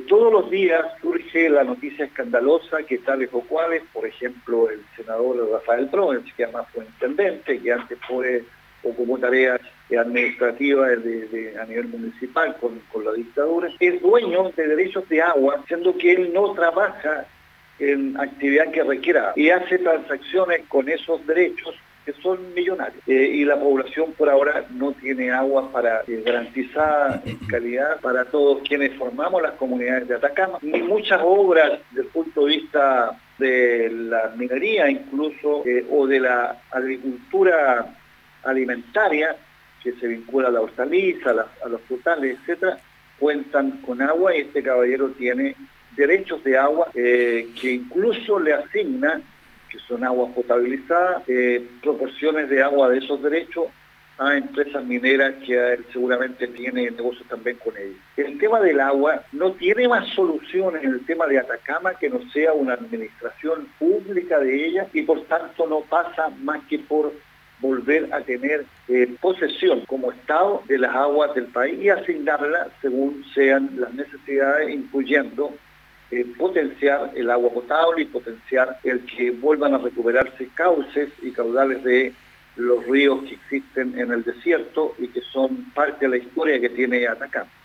todos los días surge la noticia escandalosa que tales o cuales, por ejemplo, el senador Rafael Provence, que además fue intendente, que antes ocupó tareas administrativas a nivel municipal con la dictadura, es dueño de derechos de agua, siendo que él no trabaja en actividad que requiera y hace transacciones con esos derechos que son millonarios. Y la población por ahora no tiene agua para garantizada en calidad para todos quienes formamos las comunidades de Atacama, ni muchas obras desde el punto de vista de la minería incluso, o de la agricultura alimentaria, que se vincula a la hortaliza, a los frutales, etcétera, cuentan con agua, y este caballero tiene derechos de agua que incluso le asigna, que son aguas potabilizadas, proporciones de agua de esos derechos a empresas mineras que él seguramente tiene negocios también con ellos. El tema del agua no tiene más soluciones en el tema de Atacama que no sea una administración pública de ella, y por tanto no pasa más que por volver a tener posesión como Estado de las aguas del país y asignarlas según sean las necesidades, incluyendo potenciar el agua potable y potenciar el que vuelvan a recuperarse cauces y caudales de los ríos que existen en el desierto y que son parte de la historia que tiene Atacama.